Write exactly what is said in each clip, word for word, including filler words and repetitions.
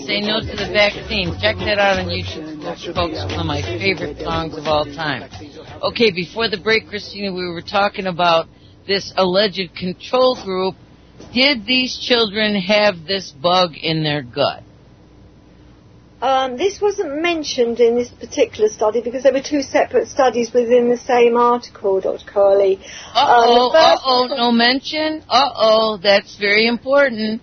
Say No to the Vaccine. Check that out on YouTube, folks. One of my favorite songs of all time. Okay, before the break, Christina, we were talking about this alleged control group. Did these children have this bug in their gut? Um, this wasn't mentioned in this particular study because there were two separate studies within the same article, Doctor Carley. Uh-oh, um, first... uh-oh, no mention? Uh-oh, that's very important.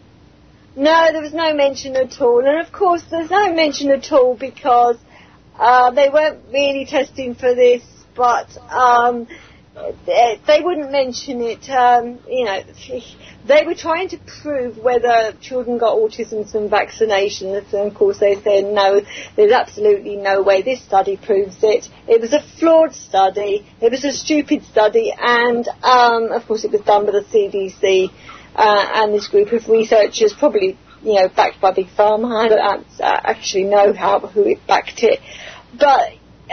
No, there was no mention at all. And, of course, there's no mention at all because uh, they weren't really testing for this, but um, they, they wouldn't mention it. Um, you know, they were trying to prove whether children got autism from vaccinations, and, of course, they said, no, there's absolutely no way. This study proves it. It was a flawed study. It was a stupid study, and, um, of course, it was done by the C D C. Uh, and this group of researchers, probably, you know, backed by Big Pharma. I don't uh, actually know how who it backed it, but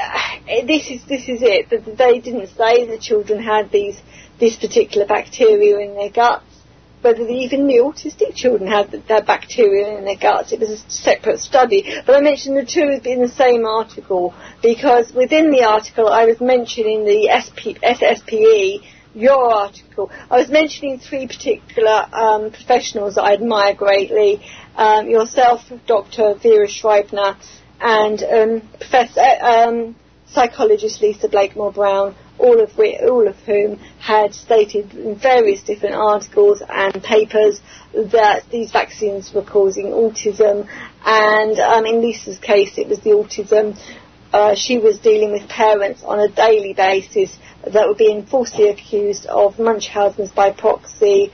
uh, this is this is it. They didn't say the children had these this particular bacteria in their guts. Whether even the autistic children had the, that bacteria in their guts, it was a separate study. But I mentioned the two in the same article because within the article I was mentioning the S S P E. Your article. I was mentioning three particular um, professionals that I admire greatly. Um, yourself, Doctor Vera Schreibner, and um, Professor um, psychologist Lisa Blakemore-Brown, all of we, all of whom had stated in various different articles and papers that these vaccines were causing autism. And um, in Lisa's case, it was the autism. Uh, she was dealing with parents on a daily basis that were being falsely accused of Munchausen's by proxy,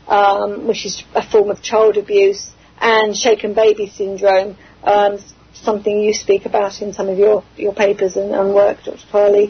um, which is a form of child abuse, and shaken baby syndrome, um, something you speak about in some of your, your papers and, and work, Doctor Farley.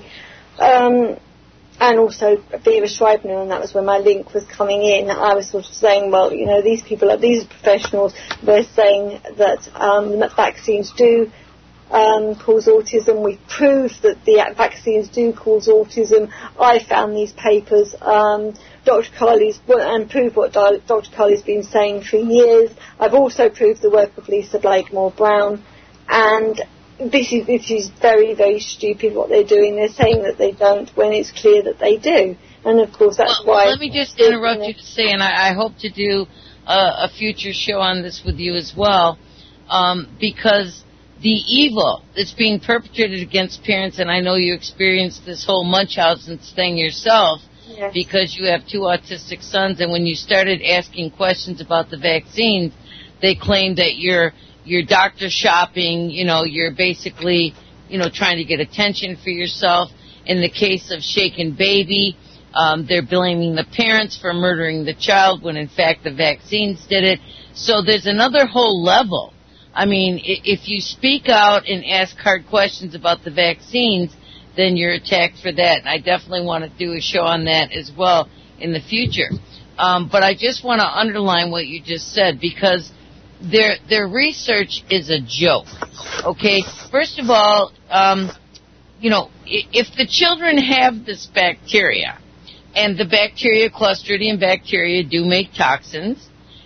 Um, and also Vera Schreibner, and that was where my link was coming in. I was sort of saying, well, you know, these people, are, these are professionals, they're saying that um, vaccines do Um, cause autism. We've proved that the vaccines do cause autism. I found these papers, um, Doctor Carley's, and proved what Doctor Carley's been saying for years. I've also proved the work of Lisa Blakemore-Brown, and this is this is very, very stupid what they're doing. They're saying that they don't when it's clear that they do, and of course that's well, why. Let me just interrupt you to say, and I, I hope to do a, a future show on this with you as well, um, because the evil that's being perpetrated against parents, and I know you experienced this whole Munchausen's thing yourself, yes, because you have two autistic sons, and when you started asking questions about the vaccines, they claimed that you're you're doctor shopping, you know, you're basically, you know, trying to get attention for yourself. In the case of Shaken Baby, um, they're blaming the parents for murdering the child when in fact the vaccines did it. So there's another whole level. I mean, if you speak out and ask hard questions about the vaccines, then you're attacked for that. And I definitely want to do a show on that as well in the future. Um, but I just want to underline what you just said, because their their research is a joke. Okay, first of all, um, you know, if the children have this bacteria, and the bacteria, Clostridium bacteria, do make toxins,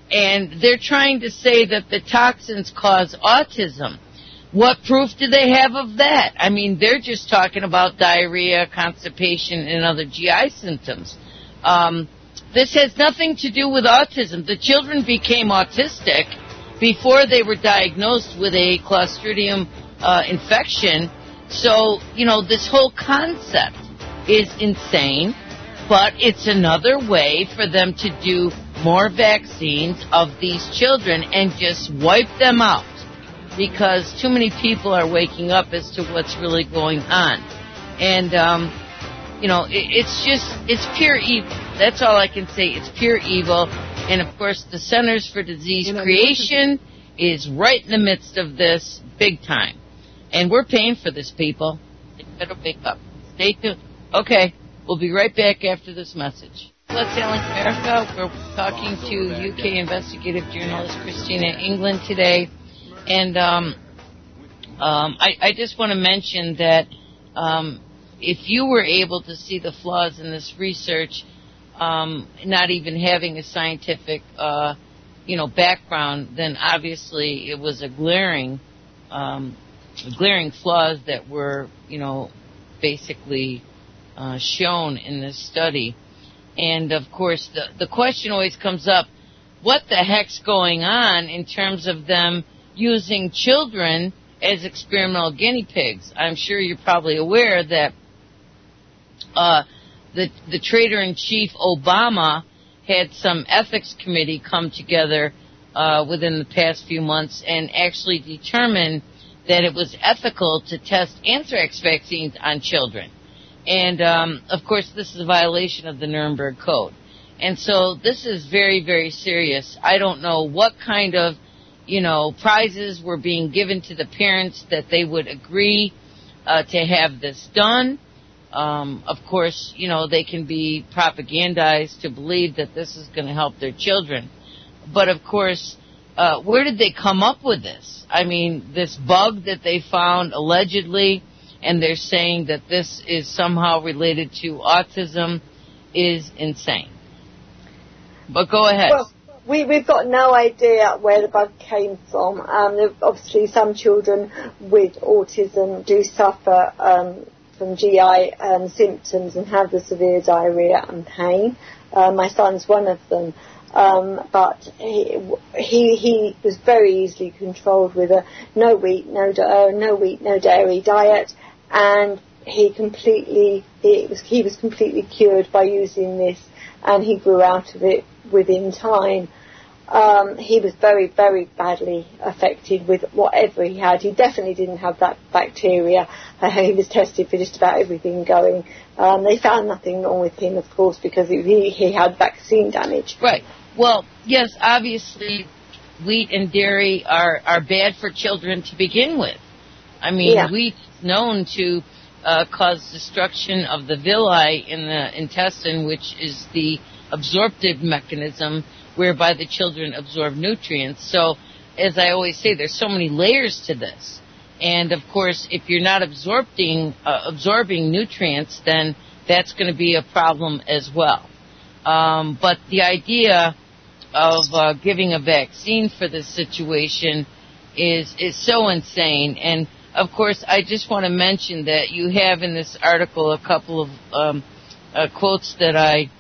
and they're trying to say that the toxins cause autism. What proof do they have of that? I mean, they're just talking about diarrhea, constipation, and other G I symptoms. Um, this has nothing to do with autism. The children became autistic before they were diagnosed with a Clostridium uh, infection. So, you know, this whole concept is insane, but it's another way for them to do more vaccines of these children and just wipe them out, because too many people are waking up as to what's really going on. And, um, you know, it, it's just, it's pure evil. That's all I can say. It's pure evil. And, of course, the Centers for Disease Creation is right in the midst of this big time. And we're paying for this, people. You better wake up. Stay tuned. Okay, we'll be right back after this message. Let's Healing America. We're talking to U K investigative journalist Christina England today. And um, um, I, I just want to mention that um, if you were able to see the flaws in this research, um, not even having a scientific, uh, you know, background, then obviously it was a glaring, um, glaring flaws that were, you know, basically uh, shown in this study. And of course, the the question always comes up: what the heck's going on in terms of them using children as experimental guinea pigs? I'm sure you're probably aware that uh, the the Traitor-in-Chief Obama had some ethics committee come together uh, within the past few months and actually determine that it was ethical to test anthrax vaccines on children. And, um, of course, this is a violation of the Nuremberg Code. And so this is very, very serious. I don't know what kind of, you know, prizes were being given to the parents that they would agree uh, to have this done. Um, of course, you know, they can be propagandized to believe that this is going to help their children. But, of course, uh, where did they come up with this? I mean, this bug that they found allegedly, and they're saying that this is somehow related to autism, is insane. But go ahead. Well, we, we've got no idea where the bug came from. Um, obviously, some children with autism do suffer um, from G I um, symptoms and have the severe diarrhea and pain. Uh, my son's one of them. Um, but he, he he was very easily controlled with a no wheat, no uh, no wheat, no dairy diet, and he completely he was he was completely cured by using this, and he grew out of it within time. Um, he was very, very badly affected with whatever he had. He definitely didn't have that bacteria. Uh, he was tested for just about everything going. Um, they found nothing wrong with him, of course, because he, he had vaccine damage. Right. Well, yes, obviously wheat and dairy are, are bad for children to begin with. I mean, yeah. Wheat is known to uh, cause destruction of the villi in the intestine, which is the absorptive mechanism whereby the children absorb nutrients. So, as I always say, there's so many layers to this. And, of course, if you're not absorbing, uh, absorbing nutrients, then that's going to be a problem as well. Um, but the idea of uh, giving a vaccine for this situation is is so insane. And, of course, I just want to mention that you have in this article a couple of um, uh, quotes that I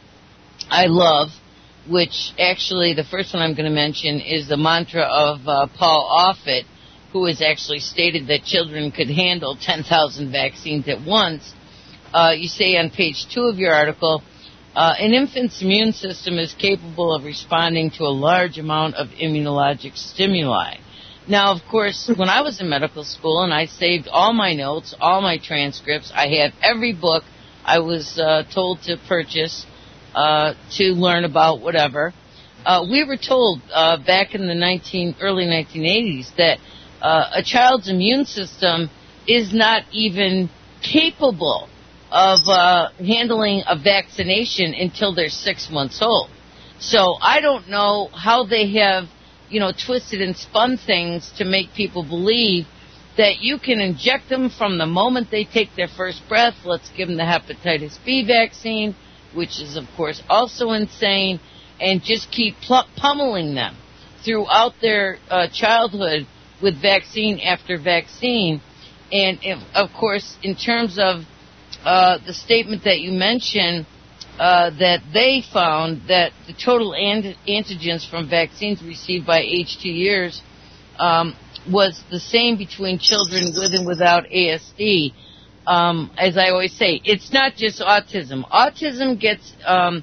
I love, which actually the first one I'm going to mention is the mantra of uh, Paul Offit, who has actually stated that children could handle ten thousand vaccines at once. Uh, you say on page two of your article, uh, an infant's immune system is capable of responding to a large amount of immunologic stimuli. Now, of course, when I was in medical school and I saved all my notes, all my transcripts, I have every book I was uh, told to purchase uh, to learn about whatever. Uh, we were told uh, back in the nineteen, early nineteen eighties that uh, a child's immune system is not even capable of uh, handling a vaccination until they're six months old. So I don't know how they have, you know, twisted and spun things to make people believe that you can inject them from the moment they take their first breath. Let's give them the hepatitis B vaccine, which is, of course, also insane, and just keep pl- pummeling them throughout their uh, childhood with vaccine after vaccine. And, if, of course, in terms of uh, the statement that you mentioned, uh, that they found that the total ant- antigens from vaccines received by age two years um, was the same between children with and without A S D. Um, as I always say, it's not just autism. Autism gets um,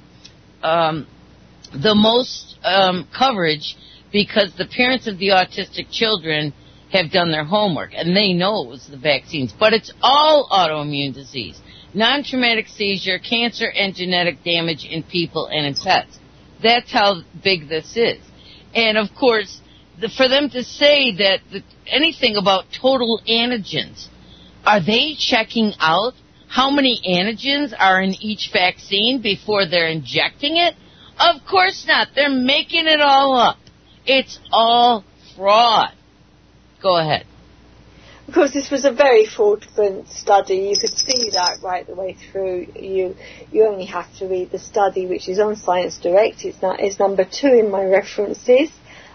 um, the most um, coverage because the parents of the autistic children have done their homework, and they know it was the vaccines. But it's all autoimmune disease, non-traumatic seizure, cancer, and genetic damage in people and in pets. That's how big this is. And, of course, the, for them to say that the, anything about total antigens, are they checking out how many antigens are in each vaccine before they're injecting it? Of course not. They're making it all up. It's all fraud. Go ahead. of course, this was a very fraudulent study. You could see that right the way through. You you only have to read the study, which is on Science Direct. It's, not, it's number two in my references.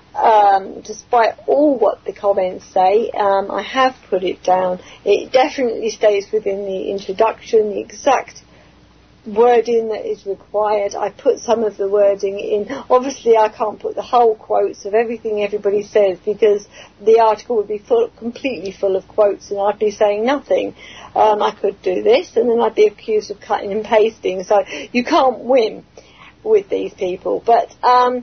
Um, despite all what the comments say, um, I have put it down. It definitely stays within the introduction, the exact wording that is required. I put some of the wording in. Obviously, I can't put the whole quotes of everything everybody says, because the article would be full, completely full of quotes, and I'd be saying nothing. Um, I could do this, and then I'd be accused of cutting and pasting. So you can't win with these people. But um,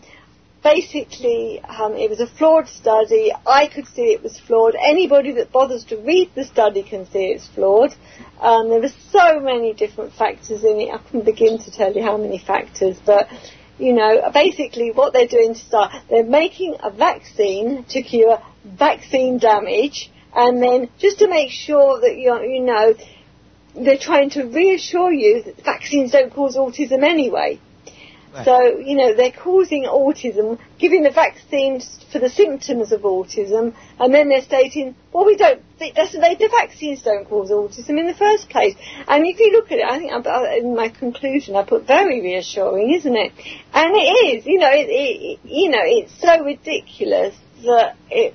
basically, um, it was a flawed study. I could see it was flawed. Anybody that bothers to read the study can see it's flawed. Um, there were so many different factors in it. I couldn't begin to tell you how many factors. But, you know, basically what they're doing to start, they're making a vaccine to cure vaccine damage. And then just to make sure that, you you know, they're trying to reassure you that vaccines don't cause autism anyway. Right. So, you know, they're causing autism, giving the vaccine for the symptoms of autism, and then they're stating, well, we don't, they, the vaccines don't cause autism in the first place. And if you look at it, I think in my conclusion I put very reassuring, isn't it? And it is, you know, it, it, you know, it's so ridiculous that it,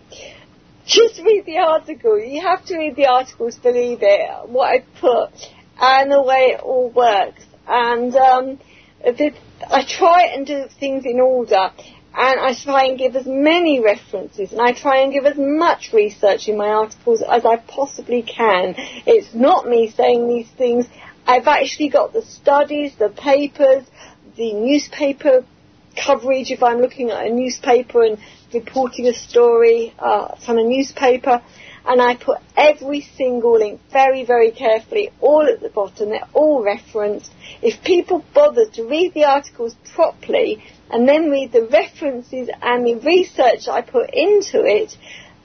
just read the article. You have to read the article to believe it, what I put, and the way it all works. And, um, the, I try and do things in order, and I try and give as many references, and I try and give as much research in my articles as I possibly can. It's not me saying these things. I've actually got the studies, the papers, the newspaper coverage if I'm looking at a newspaper and reporting a story uh, from a newspaper. And I put every single link very, very carefully, all at the bottom. They're all referenced. If people bother to read the articles properly and then read the references and the research I put into it,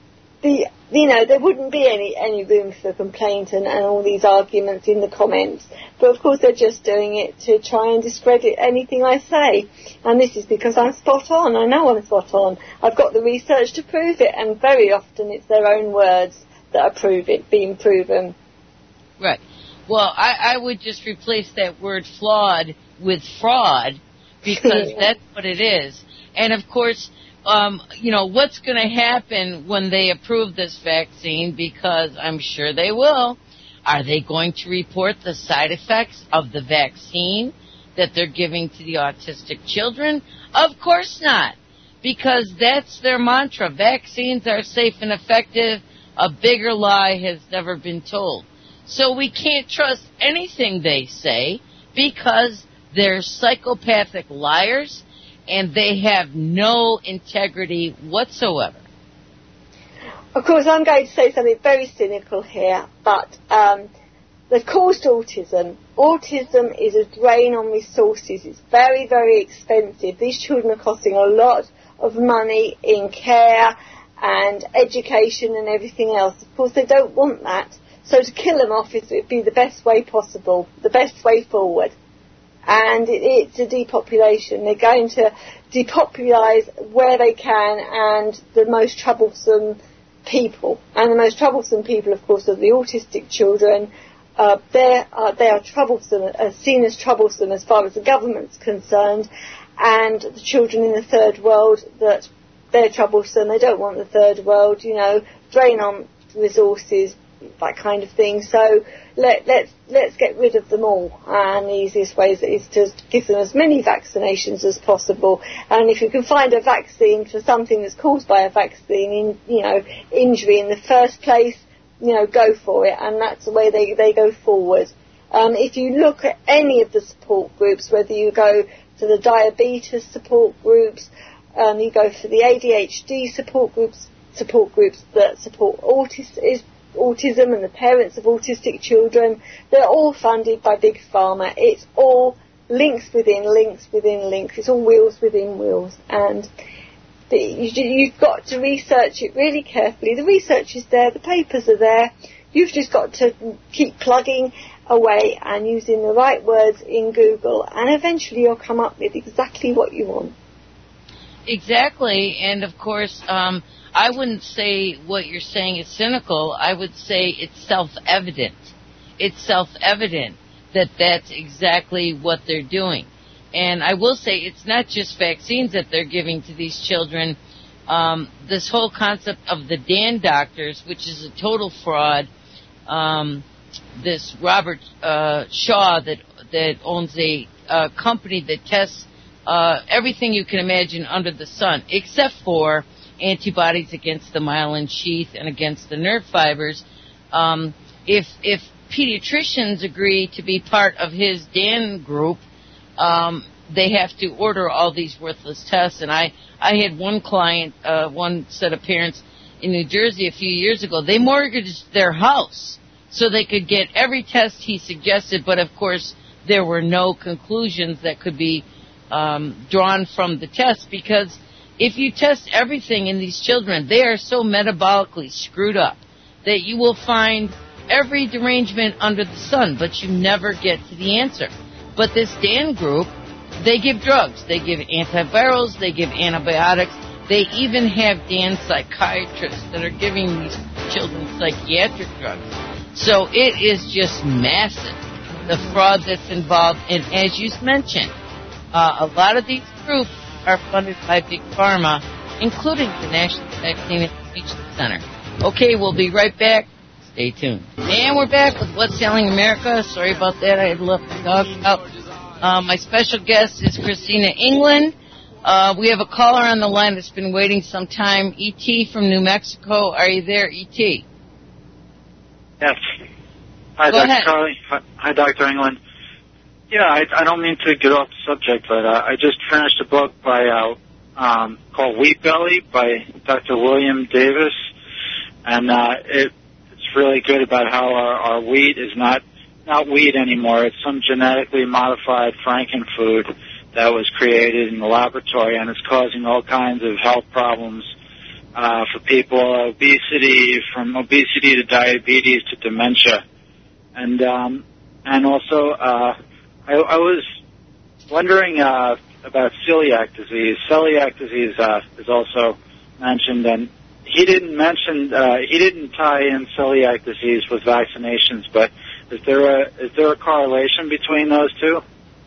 the you know, there wouldn't be any, any room for complaint and, and all these arguments in the comments. But of course they're just doing it to try and discredit anything I say. And this is because I'm spot on. I know I'm spot on. I've got the research to prove it, and very often it's their own words that are prove it, being proven. Right. Well, I, I would just replace that word flawed with fraud, because that's what it is. And of course, Um, you know, what's going to happen when they approve this vaccine, because I'm sure they will. Are they going to report the side effects of the vaccine that they're giving to the autistic children? Of course not, because that's their mantra. Vaccines are safe and effective. A bigger lie has never been told. So we can't trust anything they say, because they're psychopathic liars, and they have no integrity whatsoever. Of course, I'm going to say something very cynical here, but um, they've caused autism. Autism is a drain on resources. It's very, very expensive. These children are costing a lot of money in care and education and everything else. Of course, they don't want that. So to kill them off is, would be the best way possible, the best way forward. And it, it's a depopulation. They're going to depopulise where they can, and the most troublesome people. And the most troublesome people, of course, are the autistic children. Uh, they're, uh, they are troublesome, uh, seen as troublesome as far as the government's concerned. And the children in the third world, that they're troublesome. They don't want the third world, you know, drain on resources, that kind of thing. So let, let's let's get rid of them all, and the easiest way is, is to give them as many vaccinations as possible. And if you can find a vaccine for something that's caused by a vaccine, in, you know, injury in the first place, you know, go for it, and that's the way they they go forward. Um, if you look at any of the support groups, whether you go to the diabetes support groups, um, you go for the A D H D support groups, support groups that support autism, autism and the parents of autistic children, they're all funded by Big Pharma. It's all links within links within links. It's all wheels within wheels. And the, you, you've got to research it really carefully. The research is there. The papers are there. You've just got to keep plugging away and using the right words in Google, and eventually you'll come up with exactly what you want. Exactly. And, of course, um, I wouldn't say what you're saying is cynical. I would say it's self-evident. It's self-evident that that's exactly what they're doing. And I will say it's not just vaccines that they're giving to these children. Um, this whole concept of the Dan doctors, which is a total fraud. Um, this Robert uh, Shaw that that owns a uh, company that tests uh, everything you can imagine under the sun, except for antibodies against the myelin sheath and against the nerve fibers. Um, if if pediatricians agree to be part of his Dan group, um, they have to order all these worthless tests. And I, I had one client, uh, one set of parents in New Jersey a few years ago. They mortgaged their house so they could get every test he suggested, but of course there were no conclusions that could be um, drawn from the test, because if you test everything in these children, they are so metabolically screwed up that you will find every derangement under the sun, but you never get to the answer. But this Dan group, they give drugs. They give antivirals. They give antibiotics. They even have Dan psychiatrists that are giving these children psychiatric drugs. So it is just massive, the fraud that's involved. And as you mentioned, uh, a lot of these groups are funded by Big Pharma, including the National Vaccine Information Center. Okay, we'll be right back. Stay tuned. And we're back with What's Selling America. Sorry about that. I had left the dog out. Uh, my special guest is Christina England. Uh, we have a caller on the line that's been waiting some time. E T from New Mexico. Are you there, E T? Yes. Hi, Go Doctor ahead. Carly. Hi, hi, Doctor England. Yeah, I, I don't mean to get off the subject, but uh, I just finished a book by uh, um, called Wheat Belly by Doctor William Davis, and uh, it, it's really good about how our, our wheat is not not wheat anymore. It's some genetically modified frankenfood that was created in the laboratory, and it's causing all kinds of health problems uh, for people, obesity, from obesity to diabetes to dementia. And um, and also, uh, I, I was wondering uh, about celiac disease. Celiac disease uh, is also mentioned, and he didn't mention, uh, he didn't tie in celiac disease with vaccinations, but is there a, is there a correlation between those two?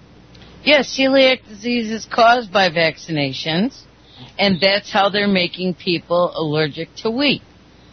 Yes, celiac disease is caused by vaccinations, and that's how they're making people allergic to wheat.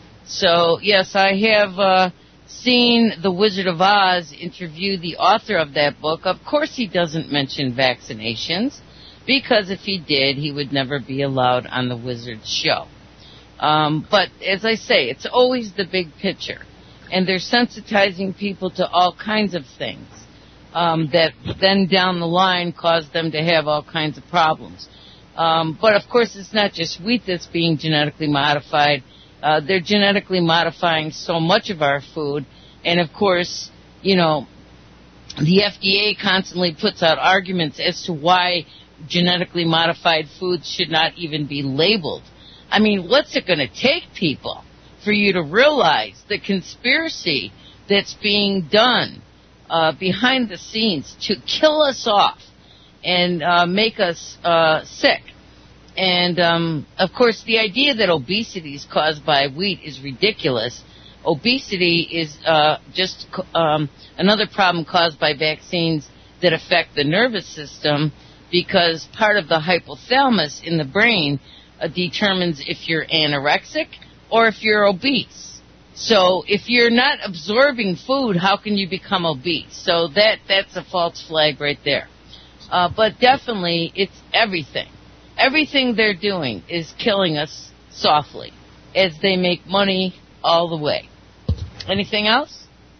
So, yes, I have uh, seen The Wizard of Oz interview the author of that book. Of course he doesn't mention vaccinations, because if he did, he would never be allowed on the Wizard's show. Um, but, as I say, it's always the big picture, and they're sensitizing people to all kinds of things. Um, that then down the line cause them to have all kinds of problems. Um, but, of course, it's not just wheat that's being genetically modified. Uh, they're genetically modifying so much of our food. And, of course, you know, the F D A constantly puts out arguments as to why genetically modified foods should not even be labeled. I mean, what's it going to take, people, for you to realize the conspiracy that's being done Uh, behind the scenes to kill us off and uh, make us uh, sick? And, um, of course, the idea that obesity is caused by wheat is ridiculous. Obesity is uh, just um, another problem caused by vaccines that affect the nervous system, because part of the hypothalamus in the brain uh, determines if you're anorexic or if you're obese. So if you're not absorbing food, how can you become obese? So that that's a false flag right there. Uh, but definitely, it's everything. Everything they're doing is killing us softly as they make money all the way. Anything else?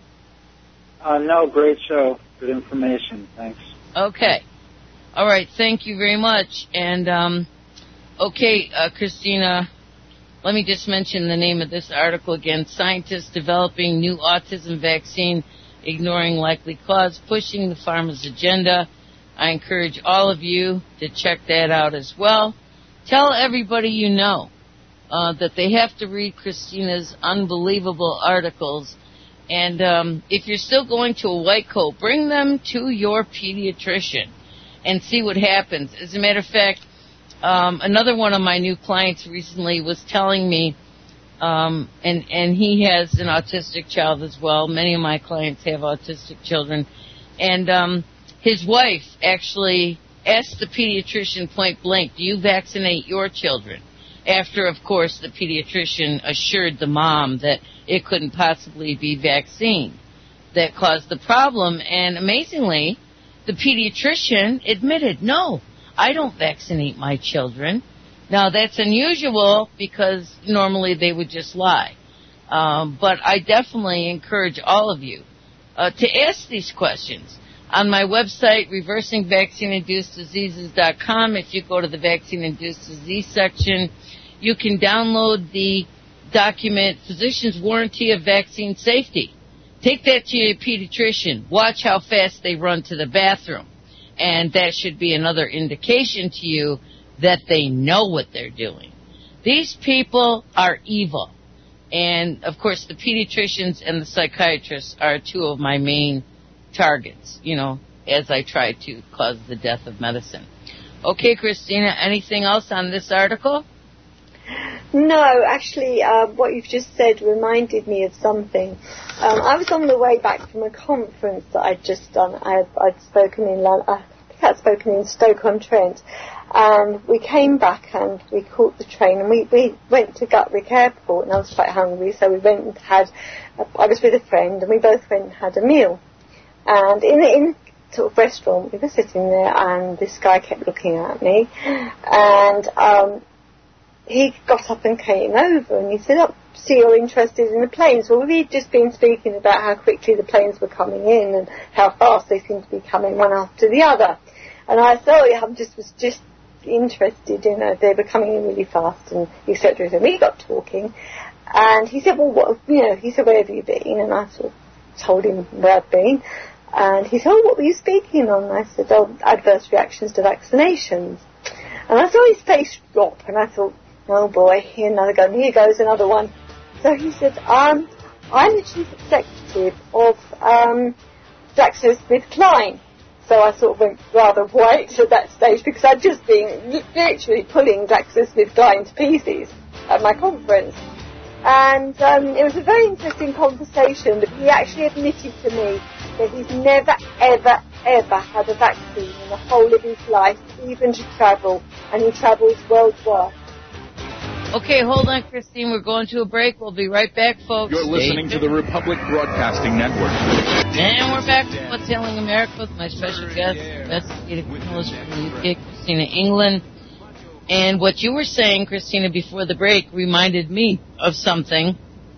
Uh, no, great show. Good information. Thanks. Okay. All right. Thank you very much. And, um, okay, uh, Christina, let me just mention the name of this article again. Scientists developing new autism vaccine, ignoring likely cause, pushing the pharma's agenda. I encourage all of you to check that out as well. Tell everybody you know uh, that they have to read Christina's unbelievable articles. And um, if you're still going to a white coat, bring them to your pediatrician and see what happens. As a matter of fact, um, another one of my new clients recently was telling me, um, and, and he has an autistic child as well. Many of my clients have autistic children. And um, his wife actually asked the pediatrician point blank, do you vaccinate your children? After, of course, the pediatrician assured the mom that it couldn't possibly be vaccine that caused the problem. And amazingly, the pediatrician admitted, no, I don't vaccinate my children. Now, that's unusual because normally they would just lie. Um, but I definitely encourage all of you uh, to ask these questions. On my website, reversing vaccine induced diseases dot com, if you go to the vaccine-induced disease section, you can download the document, Physician's Warranty of Vaccine Safety. Take that to your pediatrician. Watch how fast they run to the bathroom. And that should be another indication to you that they know what they're doing. These people are evil. And, of course, the pediatricians and the psychiatrists are two of my main targets, you know, as I try to cause the death of medicine. Okay, Christina, anything else on this article? No, actually, uh, what you've just said reminded me of something. Um, I was on the way back from a conference that I'd just done. I had, I'd spoken in London, I think I'd spoken in Stoke-on-Trent, and we came back and we caught the train and we, we went to Gatwick Airport, and I was quite hungry, so we went and had, a, I was with a friend, and we both went and had a meal. And in the in sort of restaurant, we were sitting there, and this guy kept looking at me, and um, he got up and came over, and he said, oh, see, you're interested in the planes. Well, we'd just been speaking about how quickly the planes were coming in and how fast they seemed to be coming one after the other. And I thought, yeah, I just was just interested, you know, they were coming in really fast, and et cetera. And we got talking, and he said, well, what, you know, he said, where have you been? And I sort of told him where I'd been. And he said, oh, what were you speaking on? And I said, oh, adverse reactions to vaccinations. And I saw his face drop, and I thought, oh boy, here another go, here goes another one. So he said, um, I'm the chief executive of um, GlaxoSmithKline. So I sort of went rather white at that stage because I'd just been literally pulling GlaxoSmithKline to pieces at my conference. And um, it was a very interesting conversation, but he actually admitted to me that he's never, ever, ever had a vaccine in the whole of his life, even to travel, and he travels worldwide. Okay, hold on, Christine. We're going to a break. We'll be right back, folks. You're listening to the Republic Broadcasting Network. And we're back to What's Ailing America with my special guest, investigative journalist from the U K, Christina England. And what you were saying, Christina, before the break reminded me of something.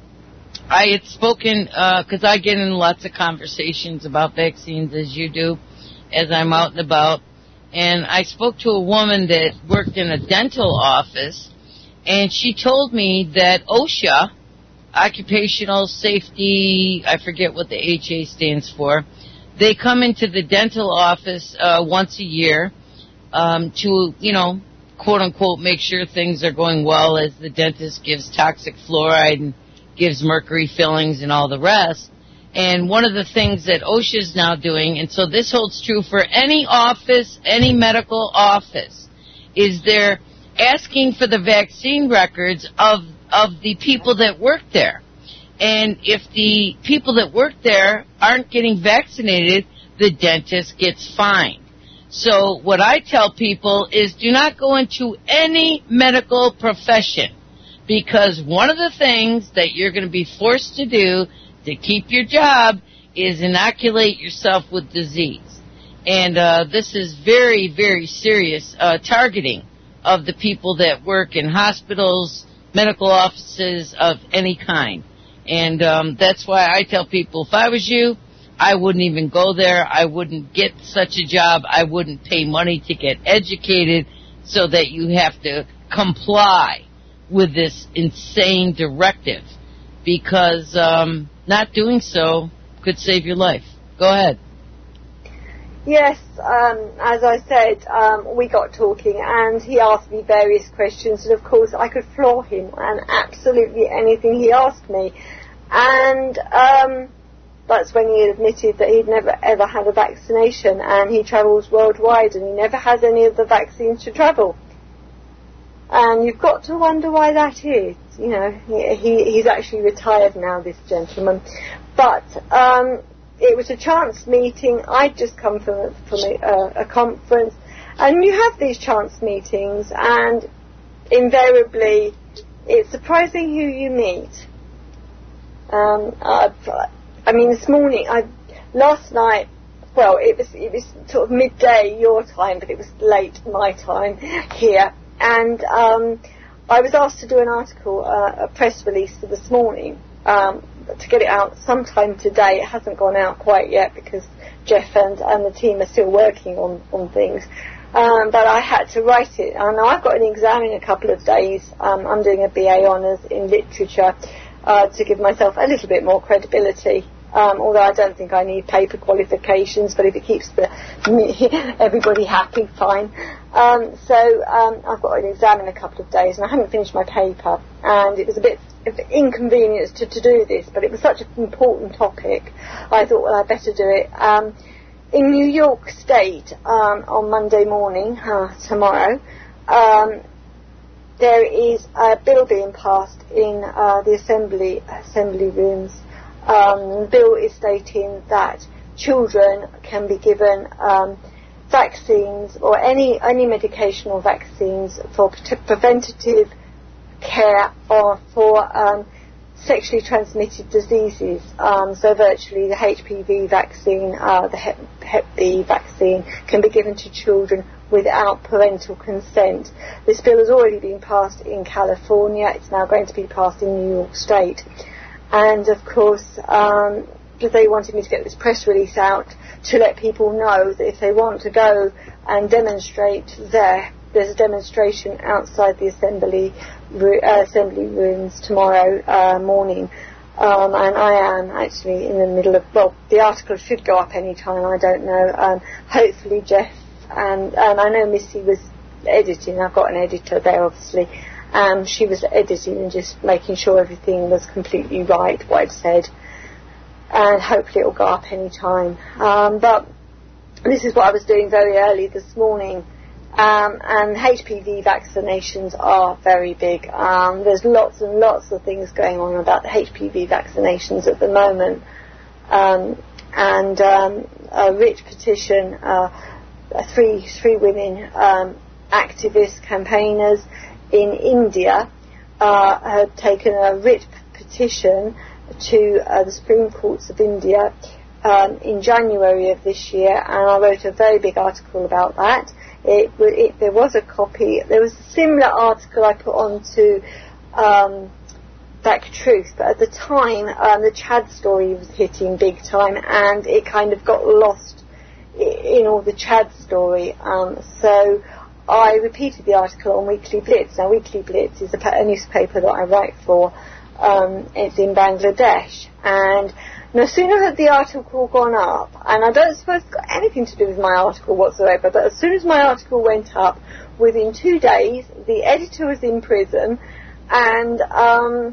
I had spoken, because uh, I get in lots of conversations about vaccines, as you do, as I'm out and about. And I spoke to a woman that worked in a dental office, and she told me that OSHA, Occupational Safety, I forget what the H A stands for, they come into the dental office uh, once a year um, to, you know, quote-unquote, make sure things are going well as the dentist gives toxic fluoride and gives mercury fillings and all the rest. And one of the things that OSHA is now doing, and so this holds true for any office, any medical office, is they're asking for the vaccine records of of the people that work there. And if the people that work there aren't getting vaccinated, the dentist gets fined. So what I tell people is do not go into any medical profession, because one of the things that you're going to be forced to do to keep your job is inoculate yourself with disease. And uh, this is very, very serious uh, targeting of the people that work in hospitals, medical offices of any kind. And um, that's why I tell people, if I was you, I wouldn't even go there. I wouldn't get such a job. I wouldn't pay money to get educated so that you have to comply with this insane directive, because um, not doing so could save your life. Go ahead. Yes, um, as I said, um, we got talking, and he asked me various questions, and of course I could floor him on absolutely anything he asked me. And um, that's when he admitted that he'd never ever had a vaccination, and he travels worldwide, and he never has any of the vaccines to travel. And you've got to wonder why that is. You know, he, he he's actually retired now, this gentleman. But um, it was a chance meeting. I'd just come from, from a, uh, a conference. And you have these chance meetings, and invariably it's surprising who you meet. Um, I've, I mean, this morning, I last night, well, it was it was sort of midday your time, but it was late my time here. And um, I was asked to do an article, uh, a press release for this morning, um, to get it out sometime today. It hasn't gone out quite yet because Jeff and, and the team are still working on, on things. Um, but I had to write it. And I've got an exam in a couple of days. Um, I'm doing a B A Honours in literature uh, to give myself a little bit more credibility. Um, although I don't think I need paper qualifications, but if it keeps the, everybody happy, fine. Um, so um, I've got an exam in a couple of days, and I haven't finished my paper, and it was a bit of inconvenience to, to do this, but it was such an important topic, I thought, well, I'd better do it. Um, in New York State, um, on Monday morning, uh, tomorrow, um, there is a bill being passed in uh, the assembly assembly rooms. Um, the bill is stating that children can be given um, vaccines or any any medication or vaccines for pre- preventative care or for um, sexually transmitted diseases. Um, so virtually the H P V vaccine, uh, the Hep, Hep B vaccine can be given to children without parental consent. This bill has already been passed in California. It's now going to be passed in New York State. And of course, um, they wanted me to get this press release out to let people know that if they want to go and demonstrate there, there's a demonstration outside the assembly uh, assembly rooms tomorrow uh, morning. Um, and I am actually in the middle of, well, the article should go up any time, I don't know. Um, hopefully Jeff and, and I know Missy was editing. I've got an editor there, obviously. Um, she was editing and just making sure everything was completely right, what I'd said. And hopefully it will go up any time. Um, but this is what I was doing very early this morning. Um, and H P V vaccinations are very big. Um, there's lots and lots of things going on about the H P V vaccinations at the moment. Um, and um, a writ petition, uh, three, three women um, activists, campaigners, in India uh, had taken a writ petition to uh, the Supreme Courts of India um, in January of this year, and I wrote a very big article about that. It, it, there was a copy, there was a similar article I put on to um, Black Truth, but at the time um, the Chad story was hitting big time, and it kind of got lost in all the Chad story. Um, so I repeated the article on Weekly Blitz. Now, Weekly Blitz is a, a newspaper that I write for. Um, it's in Bangladesh. And no sooner had the article gone up, and I don't suppose it's got anything to do with my article whatsoever, but as soon as my article went up, within two days, the editor was in prison, and um,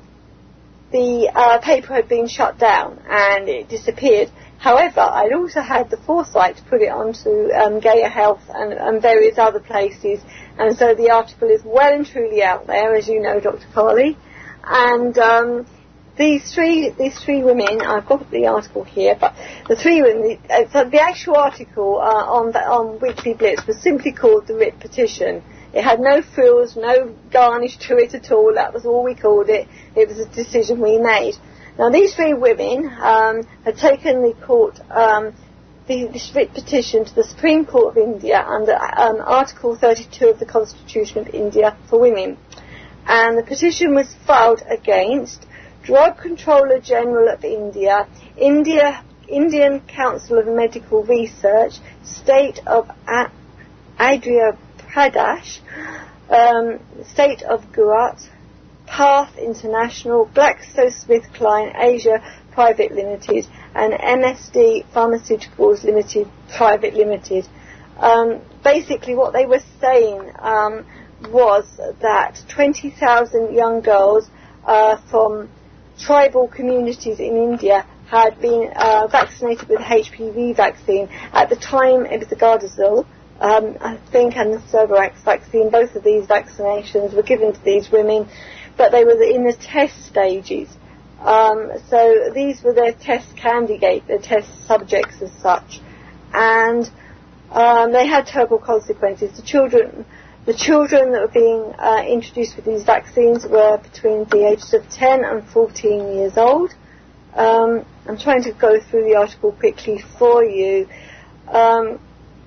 the uh, paper had been shut down, and it disappeared. However, I'd also had the foresight to put it onto um, Gaia Health and, and various other places, and so the article is well and truly out there, as you know, Doctor Farley. And um, these three these three women, I've got the article here, but the three women, uh, so the actual article uh, on the, on Weekly Blitz was simply called the writ petition. It had no frills, no garnish to it at all. That was all we called it. It was a decision we made. Now, these three women um, had taken the court, um, the, this writ petition to the Supreme Court of India under um, Article thirty-two of the Constitution of India for women. And the petition was filed against Drug Controller General of India, India, Indian Council of Medical Research, State of A- Andhra Pradesh, um, State of Gujarat, Path International, GlaxoSmithKline Asia Private Limited, and M S D Pharmaceuticals Limited Private Limited. Um, basically, what they were saying um, was that twenty thousand young girls uh, from tribal communities in India had been uh, vaccinated with H P V vaccine. At the time, it was the Gardasil, um, I think, and the Cervarix vaccine. Both of these vaccinations were given to these women, but they were in the test stages. Um, so these were their test candidate, their test subjects as such, and um, they had terrible consequences. The children, the children that were being uh, introduced with these vaccines were between the ages of ten and fourteen years old. Um, I'm trying to go through the article quickly for you. Um,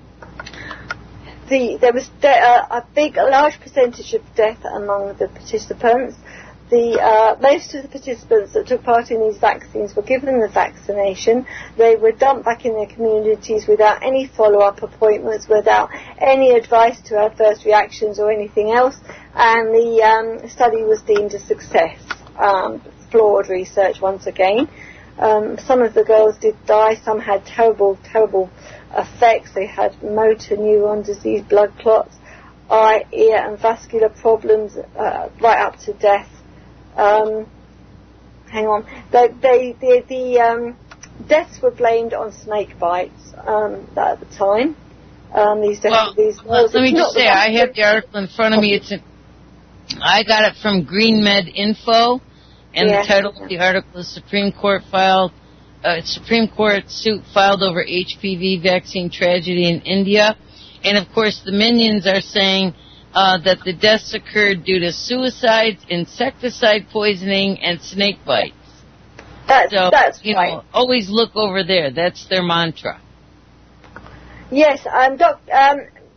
the, there was de- uh, a big, a large percentage of death among the participants. The, uh, most of the participants that took part in these vaccines were given the vaccination. They were dumped back in their communities without any follow-up appointments, without any advice to adverse reactions or anything else, and the um, study was deemed a success. Um, flawed research once again. Um, some of the girls did die. Some had terrible, terrible effects. They had motor neuron disease, blood clots, eye, ear and vascular problems, uh, right up to death. Um, hang on. They, they, the the um, deaths were blamed on snake bites um, at the time. Um, these deaths well, of these well, let me just say, I have the article in front of me. It's a, I got it from Green Med Info, and yeah. The title of the article is Supreme Court filed uh, Supreme Court suit filed over H P V vaccine tragedy in India, and of course the minions are saying Uh, that the deaths occurred due to suicides, insecticide poisoning, and snake bites. That's, so, that's you right. know, always look over there. That's their mantra. Yes, um, doc, um,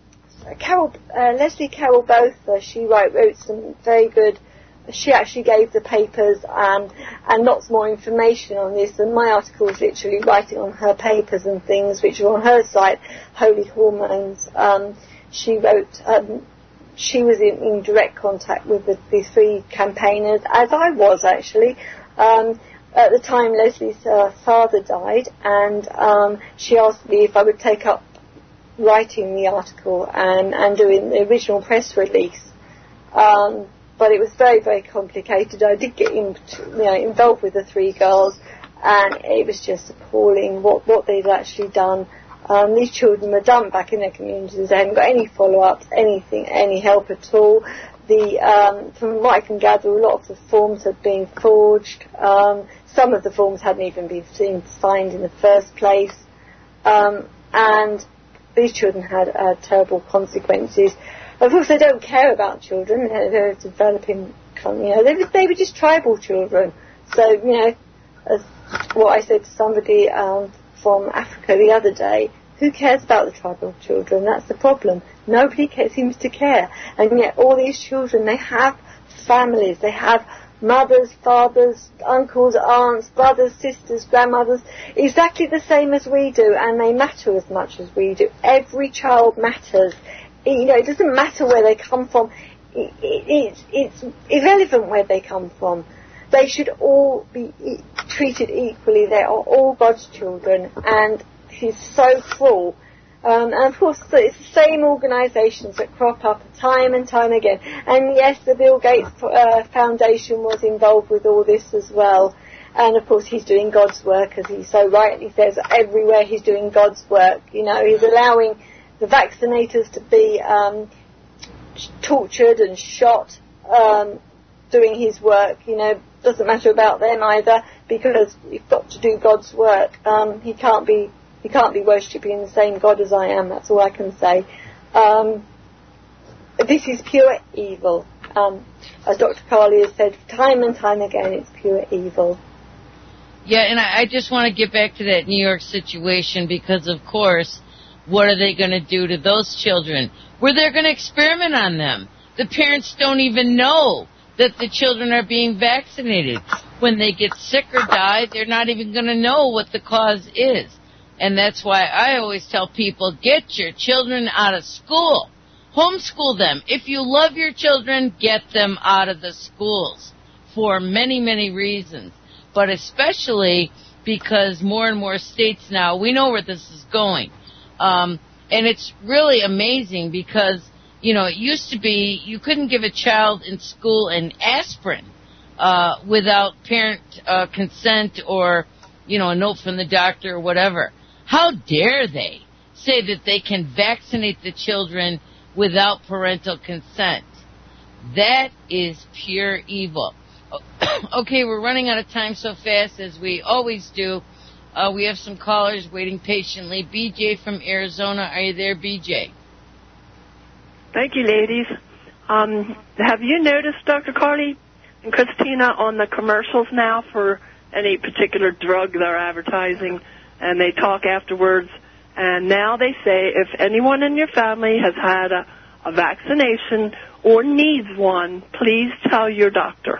Carol, uh, Leslie Carol Botha, she wrote, wrote some very good, she actually gave the papers um, and lots more information on this, and my article is literally writing on her papers and things, which are on her site, Holy Hormones. Um, she wrote... Um, She was in, in direct contact with the, the three campaigners, as I was actually. Um, at the time, Leslie's uh, father died, and um, she asked me if I would take up writing the article and, and doing the original press release. Um, but it was very, very complicated. I did get in, you know, involved with the three girls, and it was just appalling what, what they'd actually done. Um, these children were dumped back in their communities. They hadn't got any follow-ups, anything, any help at all. The, um, from what I can gather, a lot of the forms had been forged. Um, some of the forms hadn't even been seen, signed in the first place. Um, and these children had uh, terrible consequences. Of course, they don't care about children. They're, they're developing, you know, they were, they were just tribal children. So, you know, as what I said to somebody um, from Africa the other day, who cares about the tribal children? That's the problem. Nobody cares, seems to care. And yet all these children, they have families. They have mothers, fathers, uncles, aunts, brothers, sisters, grandmothers, exactly the same as we do, and they matter as much as we do. Every child matters. You know, it doesn't matter where they come from. It, it, it's, it's irrelevant where they come from. They should all be e- treated equally. They are all God's children, and he's so cruel. Um, and of course, it's the same organisations that crop up time and time again. And yes, the Bill Gates uh, Foundation was involved with all this as well. And of course, he's doing God's work, as he so rightly says. Everywhere he's doing God's work. You know, he's allowing the vaccinators to be um, tortured and shot, um, doing his work. You know, doesn't matter about them either, because you've got to do God's work. Um, he can't be he can't be worshipping the same God as I am. That's all I can say. Um, this is pure evil. Um, as Doctor Carley has said time and time again, it's pure evil. Yeah, and I, I just want to get back to that New York situation, because of course, what are they going to do to those children? Where they're going to experiment on them. The parents don't even know that the children are being vaccinated. When they get sick or die, they're not even going to know what the cause is. And that's why I always tell people, get your children out of school. Homeschool them. If you love your children, get them out of the schools for many, many reasons. But especially because more and more states now, we know where this is going. Um, and it's really amazing because, you know, it used to be you couldn't give a child in school an aspirin uh, without parent uh, consent or, you know, a note from the doctor or whatever. How dare they say that they can vaccinate the children without parental consent. That is pure evil. Okay, we're running out of time so fast, as we always do. Uh, we have some callers waiting patiently. B J from Arizona, are you there, B J? Thank you, ladies. Um, have you noticed, Doctor Carly and Christina, on the commercials now for any particular drug they're advertising, and they talk afterwards, and now they say if anyone in your family has had a, a vaccination or needs one, please tell your doctor.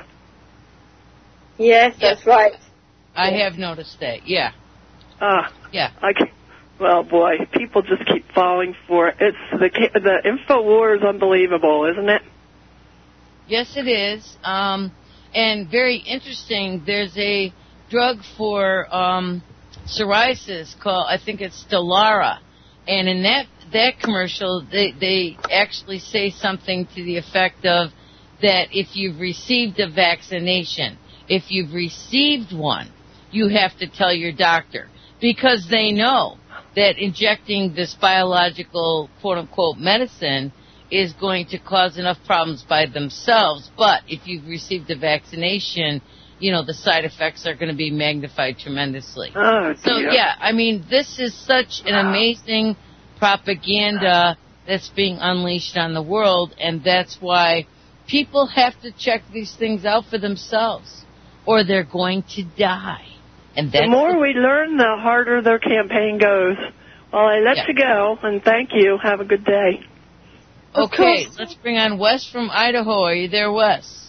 Yes, that's yes. right. I have noticed that, yeah. Ah, uh, yeah. Okay. Well, boy, people just keep falling for it. It's the the info war is unbelievable, isn't it? Yes, it is. Um, and very interesting. There's a drug for um, psoriasis called, I think it's Stelara, and in that that commercial, they they actually say something to the effect of that if you've received a vaccination, if you've received one, you have to tell your doctor, because they know that injecting this biological, quote-unquote, medicine is going to cause enough problems by themselves. But if you've received a vaccination, you know, the side effects are going to be magnified tremendously. Oh, so, yeah, I mean, this is such an amazing propaganda that's being unleashed on the world, and that's why people have to check these things out for themselves, or they're going to die. And the more we learn, the harder their campaign goes. Well, I let yeah. you go, and thank you. Have a good day. Okay, let's bring on Wes from Idaho. Are you there, Wes?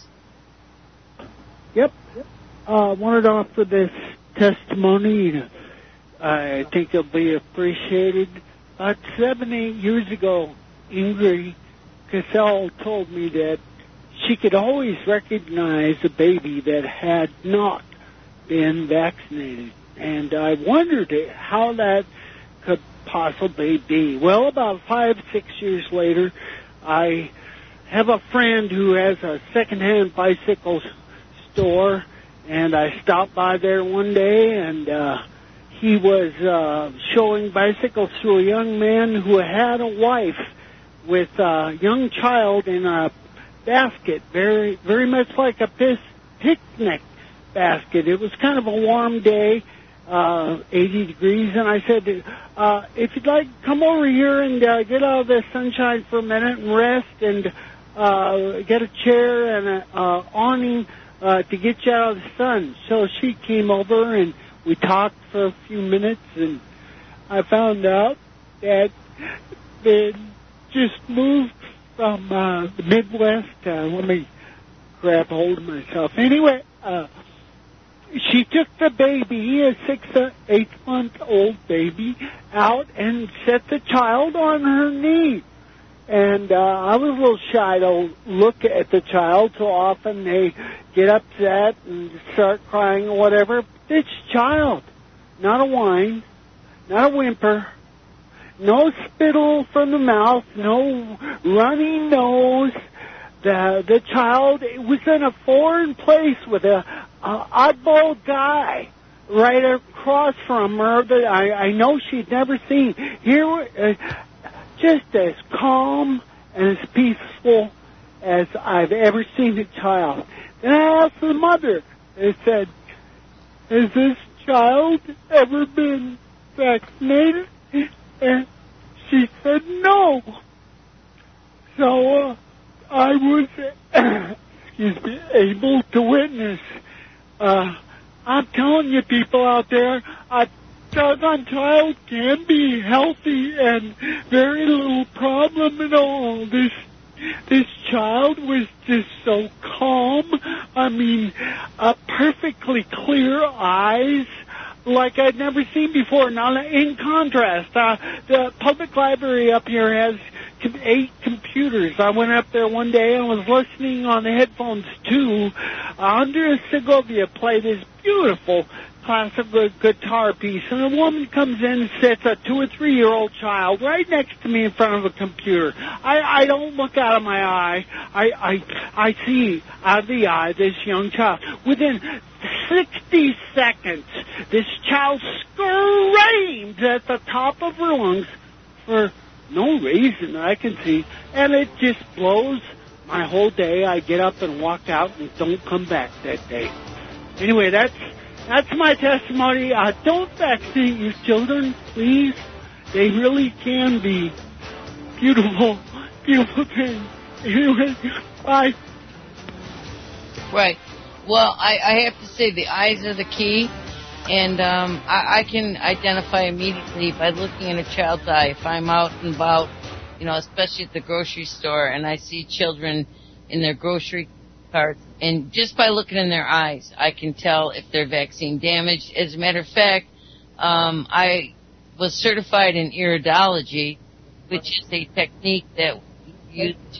Yep. I uh, wanted to offer this testimony. I think it'll be appreciated. About seven, eight years ago, Ingrid Cassell told me that she could always recognize a baby that had not been vaccinated, and I wondered how that could possibly be. Well, about five, six years later, I have a friend who has a secondhand bicycle store, and I stopped by there one day, and uh, he was uh, showing bicycles to a young man who had a wife with a young child in a basket, very, very much like a picnic basket. It was kind of a warm day, uh, eighty degrees, and I said, uh, if you'd like, come over here and uh, get out of the sunshine for a minute and rest and uh, get a chair and an uh, awning uh, to get you out of the sun. So she came over and we talked for a few minutes, and I found out that they just moved from uh, the Midwest. Uh, let me grab hold of myself. Anyway, uh, she took the baby, a six, uh, eight-month-old baby, out and set the child on her knee. And uh, I was a little shy to look at the child. So often they get upset and start crying or whatever. This child, not a whine, not a whimper, no spittle from the mouth, no runny nose. The the child was in a foreign place with a, a oddball guy right across from her that I, I know she'd never seen. Here, uh, just as calm and as peaceful as I've ever seen a child. Then I asked the mother, I said, has this child ever been vaccinated? And she said no. So uh, I was, excuse me, able to witness. Uh, I'm telling you, people out there, a doggone child can be healthy and very little problem at all. This this child was just so calm. I mean, uh, perfectly clear eyes, like I'd never seen before. Now, in contrast, uh, the public library up here has eight computers. I went up there one day and was listening on the headphones to Andres Segovia play this beautiful classic guitar piece, and a woman comes in and sits a two or three year old child right next to me in front of a computer. I, I don't look out of my eye. I, I I see out of the eye this young child. Within sixty seconds, this child screamed at the top of her lungs, for no reason that I can see, and it just blows my whole day. I get up and walk out and don't come back that day. Anyway, that's that's my testimony. Uh, don't vaccinate your children, please. They really can be beautiful, beautiful things. Anyway, bye. Right. Well, I, I have to say the eyes are the key, and um, I, I can identify immediately by looking in a child's eye. If I'm out and about, you know, especially at the grocery store, and I see children in their grocery carts, and just by looking in their eyes, I can tell if they're vaccine damaged. As a matter of fact, um, I was certified in iridology, which is a technique that we use to...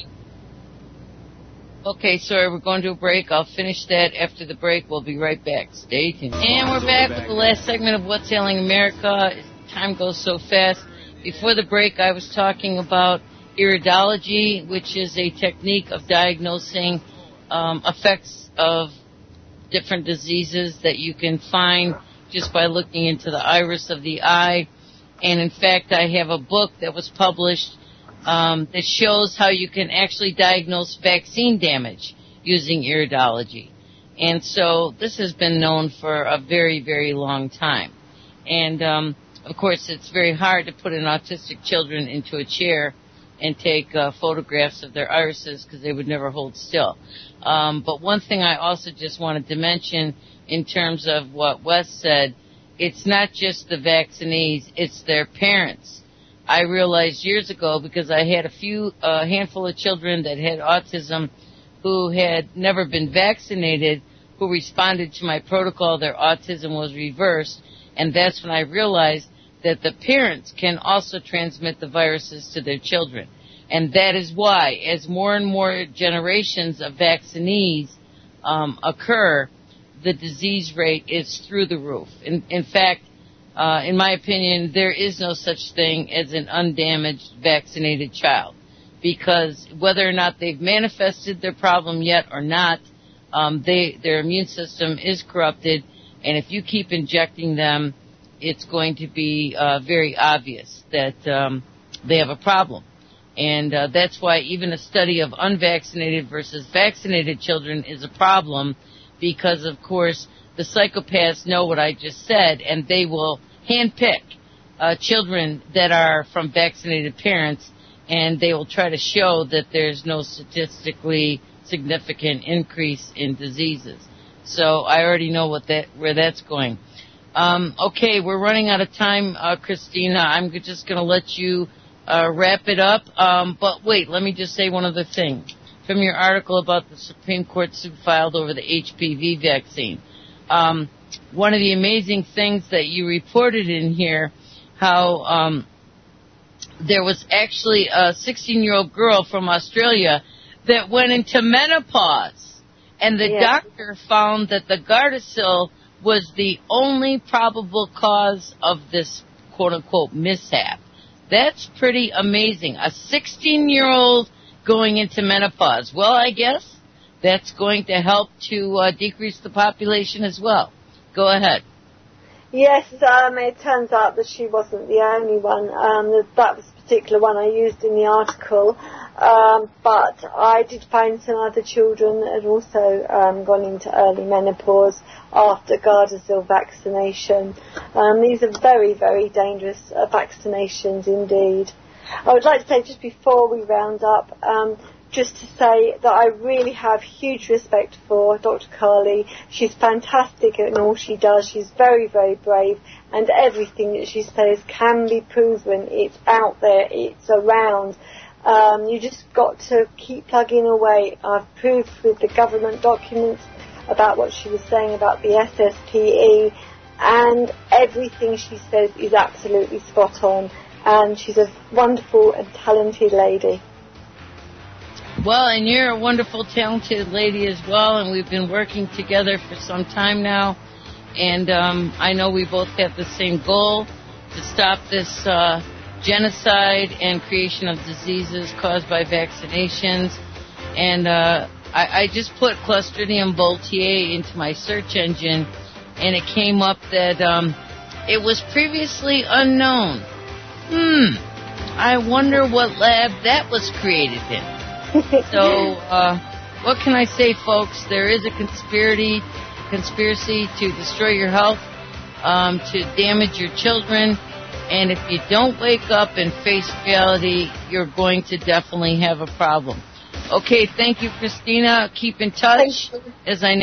Okay, sorry, we're going to a break. I'll finish that after the break. We'll be right back. Stay tuned. And we're back with the last segment of What's Ailing America. Time goes so fast. Before the break, I was talking about iridology, which is a technique of diagnosing um, effects of different diseases that you can find just by looking into the iris of the eye. And in fact, I have a book that was published um, that shows how you can actually diagnose vaccine damage using iridology. And so this has been known for a very, very long time. And um, of course, it's very hard to put an autistic children into a chair and take uh, photographs of their irises because they would never hold still. Um, but one thing I also just wanted to mention in terms of what Wes said, it's not just the vaccinees, it's their parents. I realized years ago, because I had a few, a uh, handful of children that had autism who had never been vaccinated, who responded to my protocol, their autism was reversed, and that's when I realized that the parents can also transmit the viruses to their children. And that is why, as more and more generations of vaccinees um, occur, the disease rate is through the roof. In, in fact, uh, in my opinion, there is no such thing as an undamaged vaccinated child, because whether or not they've manifested their problem yet or not, um, they, their immune system is corrupted, and if you keep injecting them, it's going to be uh, very obvious that um, they have a problem. And uh, that's why even a study of unvaccinated versus vaccinated children is a problem, because, of course, the psychopaths know what I just said, and they will handpick uh, children that are from vaccinated parents, and they will try to show that there's no statistically significant increase in diseases. So I already know what that where that's going. Um, okay, we're running out of time, uh, Christina. I'm just going to let you uh, wrap it up. Um, but wait, let me just say one other thing. From your article about the Supreme Court suit filed over the H P V vaccine. Um, one of the amazing things that you reported in here, how um, there was actually a sixteen-year-old girl from Australia that went into menopause, and the yeah. doctor found that the Gardasil was the only probable cause of this quote-unquote mishap. That's pretty amazing. A sixteen-year-old going into menopause. Well, I guess that's going to help to uh, decrease the population as well. Go ahead. Yes, um, it turns out that she wasn't the only one. Um, that was the particular one I used in the article. Um, but I did find some other children that had also um, gone into early menopause after Gardasil vaccination. Um, these are very, very dangerous uh, vaccinations indeed. I would like to say, just before we round up, um, just to say that I really have huge respect for Doctor Carly. She's fantastic in all she does. She's very, very brave, and everything that she says can be proven. It's out there. It's around. Um, you just got to keep plugging away. I've proved with the government documents about what she was saying about the S S P E, and everything she says is absolutely spot on. And she's a wonderful and talented lady. Well, and you're a wonderful, talented lady as well, and we've been working together for some time now. And um, I know we both have the same goal, to stop this uh, genocide and creation of diseases caused by vaccinations. And uh, I, I just put Clostridium boltiae into my search engine, and it came up that um, it was previously unknown. Hmm. I wonder what lab that was created in. So, uh, what can I say, folks? There is a conspiracy, conspiracy to destroy your health, um, to damage your children, and if you don't wake up and face reality, you're going to definitely have a problem. Okay, thank you, Christina. Keep in touch. As I